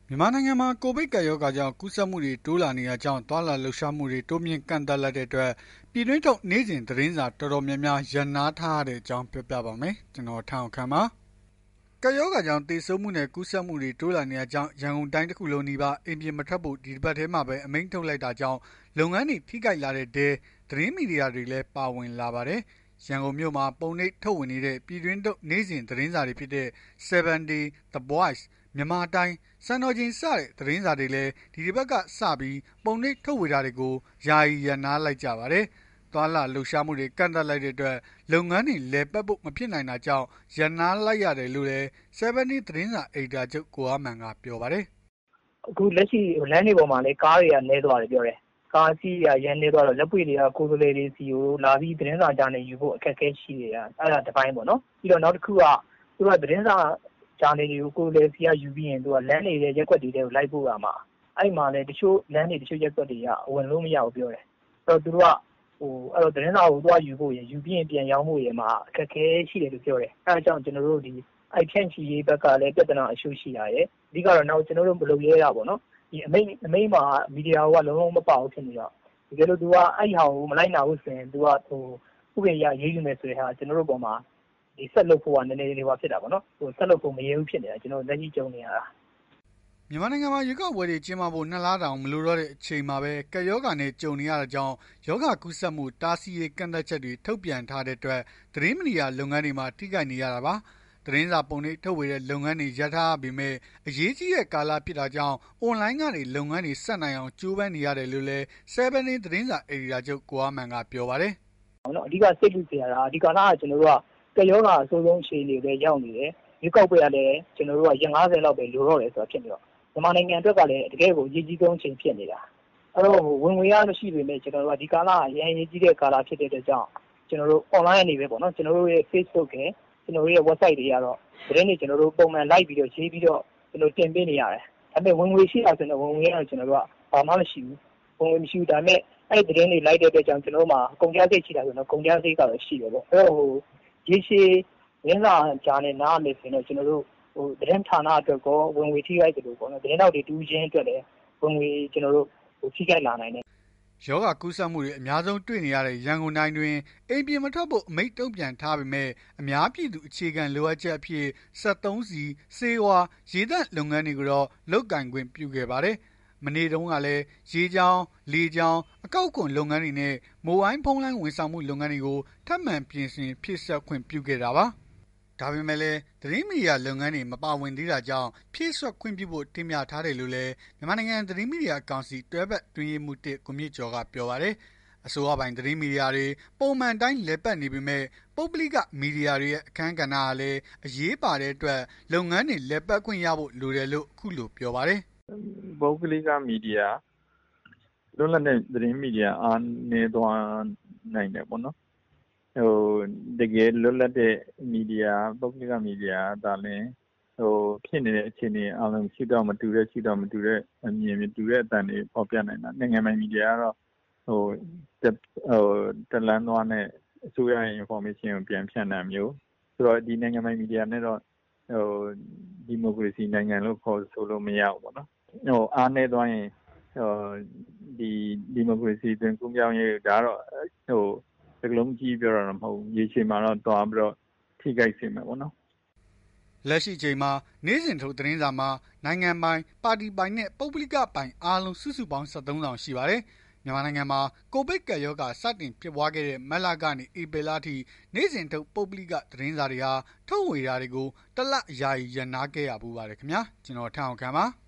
မြန်မာနိုင်ငံမှာကိုဗစ်ကပ်ရောဂါကြောင့်ကူးစက်မှုတွေတိုးလာနေတာကြောင့်သွားလာလှုပ်ရှားမှုတွေတိုးမြင့်ကန့်သတ်လိုက်တဲ့အတွက်ပြည်တွင်းထုတ်နေ့စဉ်သတင်းစာတော်တော်များများရပ်နားထားရတဲ့အကြောင်းပြောပြပါမယ်။ကျွန်တော်ထအောင်ခန့်ပါ။ကပ်ရောဂါကြောင့်သေဆုံးမှုနဲ့ကူးစက်မှုတွေတိုးလာနေတာကြောင့်ရန်ကုန်တိုင်းတစ်ခုလုံးနီးပါးအိမ်ပြင်မထွက်ဖို့ဒီတစ်ပတ်ထဲမှာပဲအမိန့်ထုတ်လိုက်တာကြောင့်လုပ်ငန်းတွေထိခိုက်လာတဲ့သတင်းမီဒီယာတွေလည်းပါဝင်လာပါတယ်။ရန်ကုန်မြို့မှာပုံနှိပ်ထုတ်ဝေနေတဲ့ပြည်တွင်းထုတ်နေ့စဉ်သတင်းစာတွေဖြစ်တဲ့ 7 Day, The Voice, မြန်မာတိုင်းစံတော်ချိန်စတဲ့သတင်းစာတွေလည်းဒီတစ်ပတ်ကစပြီးပုံနှိပ်ထုတ်ဝေတာတွေကိုယာယီရပ်နားလိုက်ကြပါတယ်။သွားလာလှုပ်ရှားမှုတွေကန့်သတ်လိုက်တဲ့အတွက်လုပ်ငန်းတွေလည်ပတ်ဖို့မဖြစ်နိုင်တာကြောင့်ရပ်နားလိုက်ရတယ်လို့လည်း7 Day သတင်းစာအယ်ဒီတာချုပ်ကိုအားမန်ကပြောပါတယ်။အခုလက်ရှိလမ်းတွေပေါ်မှာလည်းကားတွေကနည်းသွားတယ်ပြောတယ်။ကားစီးရရန်နေသွားတော့လက်ပွေတွေကကိုယ်စိုးလေးတွေစီကိုလာပြီးသတင်းစာကြားနေယူဖို့အခက်အခဲရှိနေတာအဲ့ဒါတစ်ပိုင်းပေါ့နော်။ပြီးတော့နောက်တစ်ခုကသူကသတင်းစာဂျာနယ်တွေကိုကိုယ်လည်းစီကယူပြီးရင်သူကလမ်းနေတဲ့ရက်ွက်တွေကိုလိုက်ပို့ရမှာအဲ့မှာလည်းတချို့လမ်းတွေတချို့ရက်ွက်တွေကဝင်လို့မရဘူးပြောတယ်အဲ့တော့သူတို့ကအဲ့တော့သတင်းစာကိုသွားယူဖို့ရယူပြီးရင်ပြန်ရောင်းဖို့ရမှာအခက်အခဲရှိတယ်လို့ပြောတယ်အဲ့ဒါကြောင့်ကျွန်တော်တို့ဒီအဲ့ဖြန့်ချီရေးဘက်ကလည်းပြဿနာအရှုရှိတာရယ်အဓိကတော့နောက်ကျွန်တော်တို့မလုပ်ရဲတာပေါ့နော်ဒီအမိန့်မှာမီဒီယာကလုံးလုံးမပေါဘူးဖြစ်နေတော့ဒီလိုသူကအဲ့ဟာကိုမလိုက်နာဘူးဆိုရင်သူကဥပဒေရရေးယူမယ်ဆိုတဲ့ဟာကျွန်တော်တို့ပေါ်မှာဒီဆက်လုပ်ဖို့ကနည်းနည်းလေးဖြစ်တာပေါ့နော်ဆက်လုပ်ဖို့မရဲဘူးဖြစ်နေတာကျွန်တော်လက်ရှိကြုံနေရတာမြန်မာနိုင်ငံမှာရွေးကောက်ပွဲတွေကျင်းပဖို့2 လတောင်မလိုတော့တဲ့အချိန်မှာပဲကပ်ရောဂါနဲ့ကြုံနေရတာကြောင့်ရောဂါကူးစက်မှုတားဆီးရေးကန့်သတ်ချက်တွေထုတ်ပြန်ထားတဲ့အတွက်သတင်းမီဒီယာလုပ်ငန်းတွေမှာထိခိုက်နေရတာပါသတင်းစာပုံတွေထုတ်ဝေတဲ့လုပ်ငန်းတွေရပ်ထားရပေမဲ့အရေးကြီးတဲ့ကာလဖြစ်တာကြောင့် online ကနေလုပ်ငန်းတွေဆက်နိုင်အောင်ကြိုးပမ်းနေရတယ်လို့လည်း7 Day သတင်းစာအယ်ဒီတာချုပ်ကိုအားမန်ကပြောပါတယ်။ဟုတ်နော်အဓိကစိတ်လူစရာတာဒီကာလကကျွန်တော်တို့ကကရောဂါအဆိုးဆုံးအခြေအနေတွေရောက်နေတယ်ရွေးကောက်ပွဲကလည်းကျွန်တော်တို့ကရက်50လောက်ပဲလိုတော့တယ်ဆိုတာဖြစ်နေတော့မြန်မာနိုင်ငံအတွက်ကလည်းတကယ်ကိုအရေးကြီးဆုံးအချိန်ဖြစ်နေတာအဲ့တော့ဝင်ငွေရမရှိပေမဲ့ကျွန်တော်တို့ကဒီကာလအရင်အရေးကြီးတဲ့ကာလဖြစ်တဲ့အတွက်ကြောင့်ကျွန်တော်တို့ online အနေပဲပေါ့နော်ကျွန်တော်တို့ရဲ့ Facebook ကကျွန်တော်တို့ရဲ့ website တွေကတော့သတင်းတွေကျွန်တော်တို့ပုံမှန် like ပြီးတော့ရေးပြီးတော့ကျွန်တော်တင်ပေးနေရတယ်ဒါပေမဲ့ဝင်ငွေရှိတာဆိုတော့ဝင်ငွေကတော့ကျွန်တော်တို့ကဘာမှမရှိဘူးဝင်ငွေမရှိဘူးဒါပေမဲ့အဲ့ဒီသတင်းတွေ like တဲ့အတွက်ကြောင့်ကျွန်တော်တို့မှာကုန်ကျစရိတ်ရှိတာဆိုတော့ကုန်ကျစရိတ်ကတော့ရှိတယ်ပေါ့အဲ့တော့ရေရှည်ရင်းလာကြားနေနားမယ်ဆိုတော့ကျွန်တော်တို့သတင်းဌာနအတွက်ကောဝင်ငွေထိခိုက်တယ်လို့ပေါ့နော်သတင်းတော့တွေတူးချင်းအတွက်လည်းဝင်ငွေကျွန်တော်တို့ထိခိုက်လာနိုင်တယ်ယောဂကူးစက်မှုတွေအများဆုံးတွေ့နေရတဲ့ရန်ကုန်တိုင်းတွင်အိမ်ပြင်မထွက်ဖို့အမိန့်တုံ့ပြန်ထားပေမဲ့အများပြည်သူအခြေခံလိုအပ်ချက်အဖြစ်73စီစေဝါရေသန့်လုပ်ငန်းတွေကိုတော့လုပ်ကင်ခွင့်ပြုခဲ့ပါတယ်။မနေ့တုန်းကလည်းရေချောင်းလေချောင်းအကောက်ခွန်လုပ်ငန်းတွေနဲ့မိုဘိုင်းဖုန်းလိုင်းဝန်ဆောင်မှုလုပ်ငန်းတွေကိုထပ်မံပြင်ဆင်ဖြည့်ဆွတ်ခွင့်ပြုခဲ့တာပါ။ဒါပေမဲ့လည်းသတင်းမီဒီယာလုပ်ငန်းတွေမပါဝင်သေးတာကြောင့်ဖြည့်ဆွတ်ခွင့်ပြုဖို့တင်ပြထားတယ်လို့လည်းမြန်မာနိုင်ငံသတင်းမီဒီယာကောင်စီတွဲဘက်တွင်ရေးမှု1ကိုမြင့်ကျော်ကပြောပါတယ်။အစိုးရပိုင်းသတင်းမီဒီယာတွေပုံမှန်တိုင်းလည်ပတ်နေပေမဲ့ပုဂ္ဂလိကမီဒီယာတွေရဲ့အခမ်းကဏ္ဍကလည်းအရေးပါတဲ့အတွက်လုပ်ငန်းတွေလည်ပတ်ခွင့်ရဖို့လိုတယ်လို့အခုလိုပြောပါတယ်။ပုဂ္ဂလိကမီဒီယာလွတ်လပ်တဲ့သတင်းမီဒီယာအားနည်းသွားနိုင်တယ်ပေါ့နော်တကယ်လွတ်လပ်တဲ့မီဒီယာပုဂ္ဂလိကမီဒီယာဒါလည်းဖြစ်နေတဲ့အခြေအနေအားလုံးရှိတော့မတူတဲ့အမြင်မတူတဲ့အတန်တွေပေါ်ပြနိုင်တာနိုင်ငံပိုင်မီဒီယာကတော့တလန်းသွားနဲ့အစိုးရရဲ့ information ကိုပြန်ဖြန့်တာမျိုးဆိုတော့ဒီနိုင်ငံပိုင်မီဒီယာနဲ့တော့ဒီမိုကရေစီနိုင်ငံလို့ခေါ်ဆိုလို့မရဘူးပေါ့နော်အားနည်းသွားရင်ဒီမိုကရေစီတွင်ကူးပြောင်းရေးဒါတော့တကလုံးကြီးပြောတာတော့မဟုတ်ဘူးရေရှည်မှာတော့တွားပြီးတော့ထိခိုက်စေမှာပေါ့နော်လက်ရှိချိန်မှာနေ့စဉ်ထုတ်သတင်းစာမှာနိုင်ငံပိုင်ပါတီပိုင်နဲ့ပုဂ္ဂလိကပိုင်အားလုံးစုစုပေါင်း73ဆောင်ရှိပါတယ်မြန်မာနိုင်ငံမှာကိုဗစ်ကပ်ရောဂါစတင်ဖြစ်ပွားခဲ့တဲ့မတ်လကနေဧပြီလအထိနေ့စဉ်ထုတ်ပုဂ္ဂလိကသတင်းစာတွေဟာထုတ်ဝေတာတွေကိုတစ်လယာယီရပ်နားခဲ့ရပူပါတယ်ခင်ဗျာကျွန်တော်ထအောင်ခံပါ